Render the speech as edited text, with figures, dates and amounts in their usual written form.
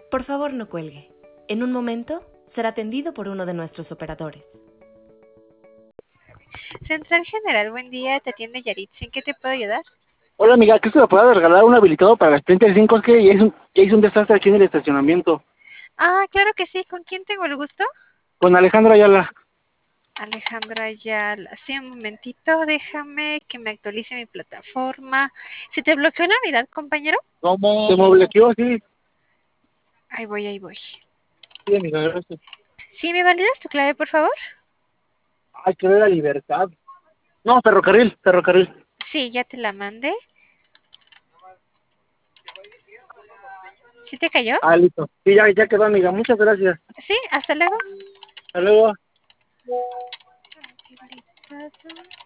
Por favor, no cuelgue. En un momento será atendido por uno de nuestros operadores. Central General, buen día, te atiende Yaritza. ¿En qué te puedo ayudar? Hola amiga, ¿crees que me puedas regalar un habilitado para la Sprinter 5? Es que ya hice un desastre aquí en el estacionamiento. Ah, claro que sí. ¿Con quién tengo el gusto? Con Alejandro Ayala. Alejandra Ayala. Sí, un momentito, déjame que me actualice mi plataforma. ¿Se te bloqueó la unidad, compañero? ¿Cómo? Se me bloqueó, sí. Ahí voy, ahí voy. Sí, amiga, gracias. ¿Sí me validas tu clave, por favor? Ay, que la libertad. No, ferrocarril, ferrocarril. Sí, ya te la mandé. ¿Sí te cayó? Ah, listo. Sí, ya quedó, amiga. Muchas gracias. Sí, hasta luego. Hasta luego.